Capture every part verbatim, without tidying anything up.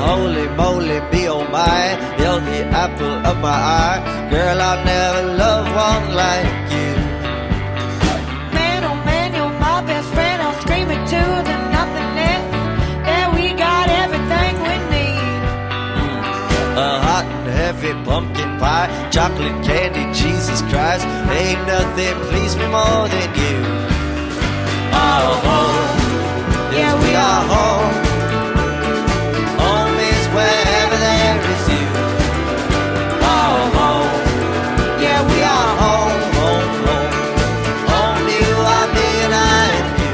holy moly, be oh my, you're the apple of my eye. Girl, I'll never love one like you. Man, oh man, you're my best friend. I'll scream it to the nothingness. Yeah, we got everything we need. A hot and heavy pumpkin pie, chocolate candy, Jesus Christ, ain't nothing please me more than you. Oh, home, yes, we are home. Home is wherever there is you. Oh, home, yeah, we are home, home, home. Home, you are me and I and you.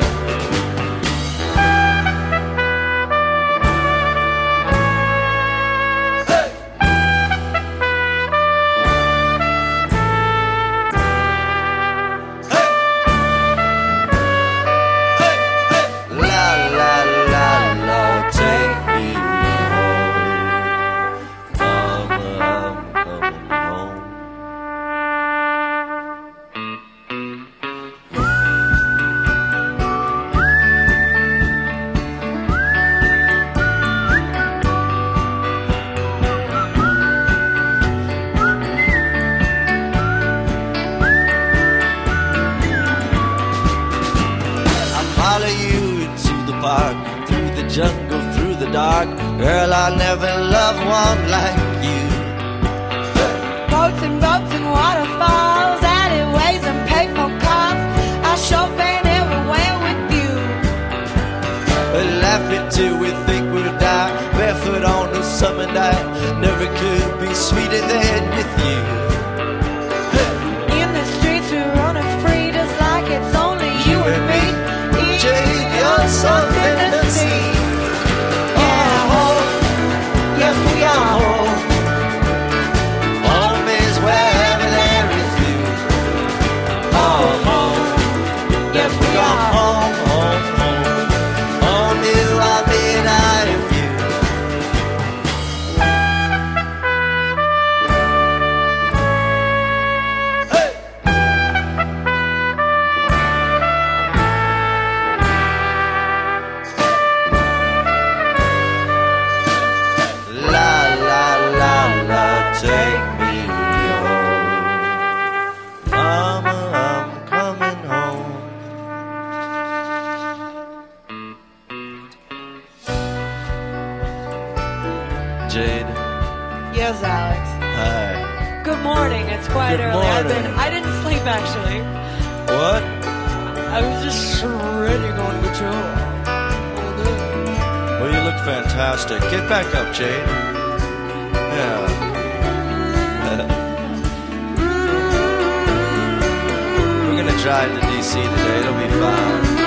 Jungle through the dark, girl, I'll never love one like you. Boats and boats and waterfalls, alleyways and payphone calls. I sure been everywhere with you. We're laughing till we think we'll die, barefoot on a summer night. Never could be sweeter than with you. In the streets we're running free, just like it's only you and me. Jade, you're something to see. Yes, we are home. Home is wherever there is you. Oh, home. Yes, we are home, home, home. Home, you are me and I am you. Hey! Take me home, Mama, I'm coming home. Jade. Yes, Alex. Hi. Good morning. It's quite Good early. I've been. morning. I didn't sleep actually. What? I was just shredding on patrol all day. Well, you look fantastic. Get back up, Jade. Yeah. We're gonna drive to D C today. It'll be fine.